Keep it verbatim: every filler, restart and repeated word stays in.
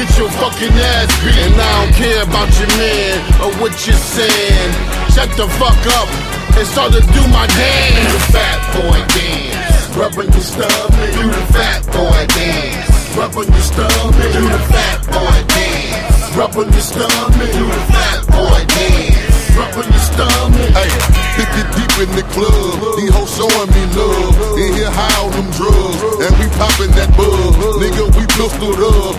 get your fucking ass beat. And I don't care about your man or what you're saying. Shut the fuck up and start to do my dance. Do the fat boy dance. Rub on your stomach. Do the fat boy dance. Rub on your stomach. Do the fat boy dance. Rub on your stomach. Do the fat boy dance. Rub on your stomach. Hey, it get deep in the club. These hoes showing me love. In here high on them drugs, and we popping that bug. Nigga, we pistoled up.